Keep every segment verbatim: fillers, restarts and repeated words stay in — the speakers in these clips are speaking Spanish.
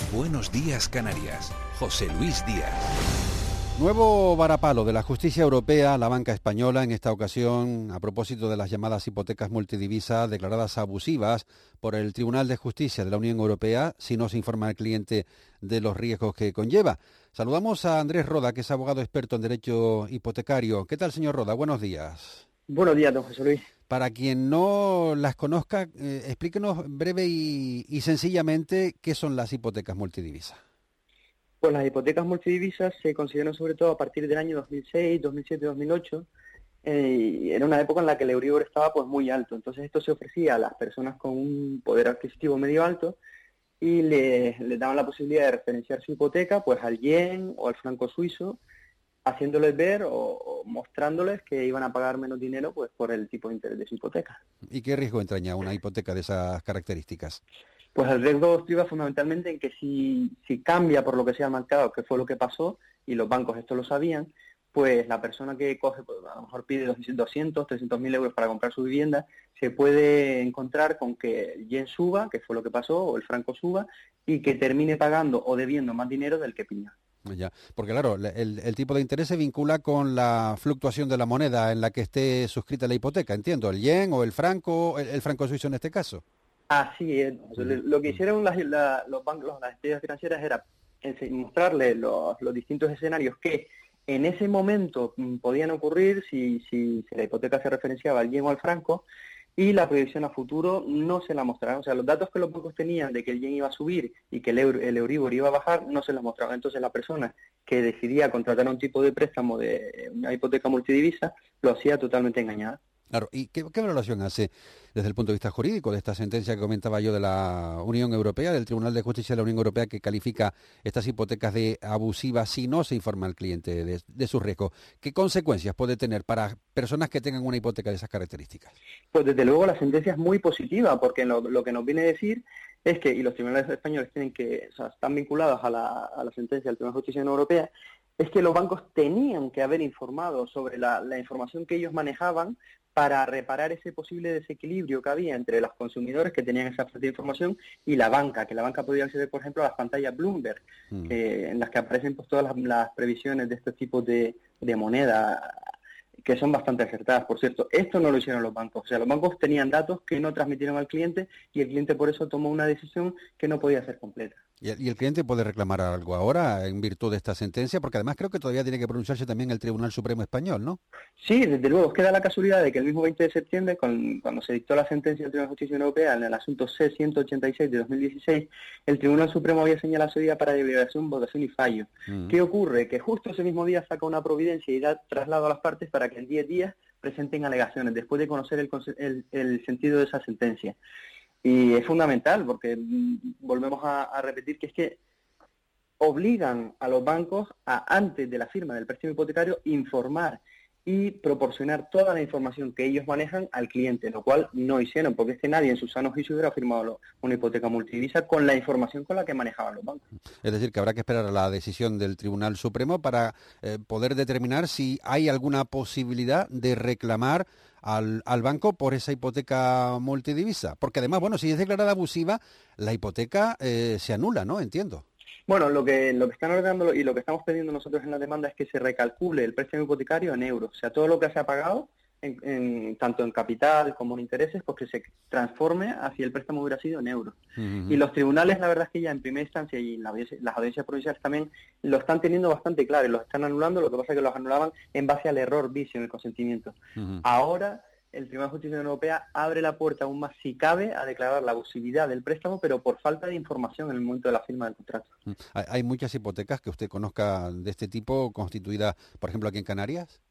Buenos Días Canarias, José Luis Díaz. Nuevo varapalo de la justicia europea a la banca española, en esta ocasión a propósito de las llamadas hipotecas multidivisa declaradas abusivas por el Tribunal de Justicia de la Unión Europea si no se informa al cliente de los riesgos que conlleva. Saludamos a Andrés Roda, que es abogado experto en derecho hipotecario. ¿Qué tal, señor Roda? Buenos días. Buenos días, don José Luis. Para quien no las conozca, eh, explíquenos breve y, y sencillamente qué son las hipotecas multidivisa. Pues las hipotecas multidivisas se consideran sobre todo a partir del año dos mil seis, dos mil siete, dos mil ocho. Eh, era una época en la que el Euribor estaba pues muy alto. Entonces esto se ofrecía a las personas con un poder adquisitivo medio alto y les le daban la posibilidad de referenciar su hipoteca pues al yen o al franco suizo, haciéndoles ver o, o mostrándoles que iban a pagar menos dinero pues por el tipo de interés de su hipoteca. ¿Y qué riesgo entraña una hipoteca de esas características? Pues el riesgo estriba fundamentalmente en que si, si cambia por lo que sea el mercado, que fue lo que pasó, y los bancos esto lo sabían, pues la persona que coge, pues a lo mejor pide doscientos, trescientos mil euros para comprar su vivienda, se puede encontrar con que el yen suba, que fue lo que pasó, o el franco suba, y que termine pagando o debiendo más dinero del que pidió. Ya, porque claro, el, el tipo de interés se vincula con la fluctuación de la moneda en la que esté suscrita la hipoteca, entiendo, el yen o el franco, el, el franco suizo en este caso. Así es. Lo que hicieron las, la, los bancos, las entidades financieras era mostrarle los, los distintos escenarios que en ese momento podían ocurrir si, si, si la hipoteca se referenciaba al yen o al franco, y la proyección a futuro no se la mostraron. O sea, los datos que los bancos tenían de que el yen iba a subir y que el, euro, el Euribor iba a bajar, no se los mostraban. Entonces la persona que decidía contratar un tipo de préstamo de una hipoteca multidivisa lo hacía totalmente engañada. Claro, ¿y qué, qué valoración hace desde el punto de vista jurídico de esta sentencia que comentaba yo de la Unión Europea, del Tribunal de Justicia de la Unión Europea, que califica estas hipotecas de abusivas si no se informa al cliente de, de sus riesgos? ¿Qué consecuencias puede tener para personas que tengan una hipoteca de esas características? Pues desde luego la sentencia es muy positiva, porque lo, lo que nos viene a decir es que, y los tribunales españoles tienen que, o sea, están vinculados a la, a la sentencia del Tribunal de Justicia de la Unión Europea, es que los bancos tenían que haber informado sobre la, la información que ellos manejaban para reparar ese posible desequilibrio que había entre los consumidores que tenían esa falta de información y la banca, que la banca podía acceder, por ejemplo, a las pantallas Bloomberg, mm. que, en las que aparecen pues todas las, las previsiones de estos tipos de, de moneda, que son bastante acertadas, por cierto. Esto no lo hicieron los bancos. O sea, los bancos tenían datos que no transmitieron al cliente y el cliente por eso tomó una decisión que no podía ser completa. ¿Y el cliente puede reclamar algo ahora en virtud de esta sentencia? Porque además creo que todavía tiene que pronunciarse también el Tribunal Supremo Español, ¿no? Sí, desde luego. Queda la casualidad de que el mismo veinte de septiembre, con, cuando se dictó la sentencia del Tribunal de Justicia Europea en el asunto C ciento ochenta y seis de dos mil dieciséis, el Tribunal Supremo había señalado ese día para deliberación, votación y fallo. Mm. ¿Qué ocurre? Que justo ese mismo día saca una providencia y da traslado a las partes para que en diez días presenten alegaciones, después de conocer el, el, el sentido de esa sentencia. Y es fundamental, porque mm, volvemos a, a repetir que es que obligan a los bancos a, antes de la firma del préstamo hipotecario, informar y proporcionar toda la información que ellos manejan al cliente, lo cual no hicieron, porque es que nadie en su sano juicio hubiera firmado una hipoteca multidivisa con la información con la que manejaban los bancos. Es decir, que habrá que esperar a la decisión del Tribunal Supremo para eh, poder determinar si hay alguna posibilidad de reclamar al, al banco por esa hipoteca multidivisa. Porque además, bueno, si es declarada abusiva, la hipoteca eh, se anula, ¿no? Entiendo. Bueno, lo que lo que están ordenando y lo que estamos pidiendo nosotros en la demanda es que se recalcule el préstamo hipotecario en euros. O sea, todo lo que se ha pagado, en, en, tanto en capital como en intereses, pues que se transforme hacia el préstamo hubiera sido en euros. Uh-huh. Y los tribunales, la verdad es que ya en primera instancia y en la, las audiencias provinciales también lo están teniendo bastante claro y los están anulando. Lo que pasa es que los anulaban en base al error vicio en el consentimiento. Uh-huh. Ahora el Tribunal de Justicia de la Unión Europea abre la puerta aún más, si cabe, a declarar la abusividad del préstamo, pero por falta de información en el momento de la firma del contrato. ¿Hay muchas hipotecas que usted conozca de este tipo, constituidas, por ejemplo, aquí en Canarias?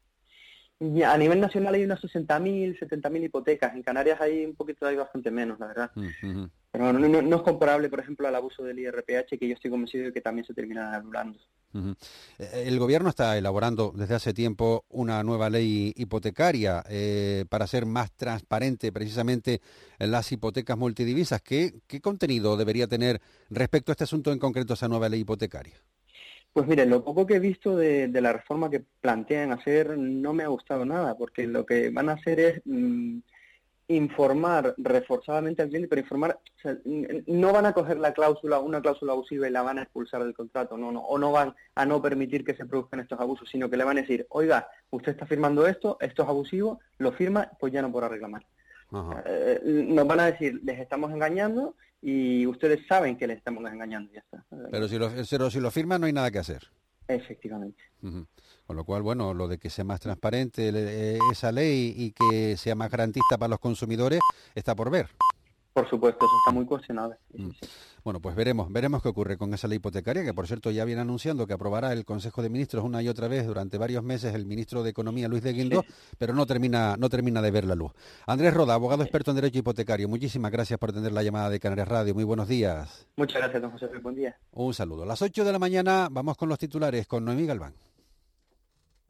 Y a nivel nacional hay unas sesenta mil, setenta mil hipotecas. En Canarias hay un poquito, hay bastante menos, la verdad. Uh-huh. Pero bueno, no, no es comparable, por ejemplo, al abuso del I R P H, que yo estoy convencido de que también se terminará anulando. Uh-huh. El gobierno está elaborando desde hace tiempo una nueva ley hipotecaria eh, para hacer más transparente precisamente las hipotecas multidivisas. ¿Qué, ¿Qué contenido debería tener respecto a este asunto en concreto esa nueva ley hipotecaria? Pues mire, lo poco que he visto de, de la reforma que plantean hacer no me ha gustado nada, porque lo que van a hacer es mmm, informar reforzadamente al cliente, pero informar, o sea, no van a coger la cláusula, una cláusula abusiva y la van a expulsar del contrato, no, no, o no van a no permitir que se produzcan estos abusos, sino que le van a decir, oiga, usted está firmando esto, esto es abusivo, lo firma, pues ya no podrá reclamar. Eh, nos van a decir, les estamos engañando y ustedes saben que les estamos engañando, ya está. Pero si lo, pero si lo firman no hay nada que hacer. Efectivamente. Uh-huh. Con lo cual, bueno, lo de que sea más transparente eh, esa ley y que sea más garantista para los consumidores está por ver. Por supuesto, eso está muy cuestionado. Sí, mm. sí. Bueno, pues veremos, veremos qué ocurre con esa ley hipotecaria, que por cierto ya viene anunciando que aprobará el Consejo de Ministros una y otra vez durante varios meses el ministro de Economía, Luis de Guindos, sí. pero no termina, no termina de ver la luz. Andrés Roda, abogado experto en Derecho Hipotecario, muchísimas gracias por atender la llamada de Canarias Radio. Muy buenos días. Muchas gracias, don José. Buen día. Un saludo. A las ocho de la mañana vamos con los titulares con Noemí Galván.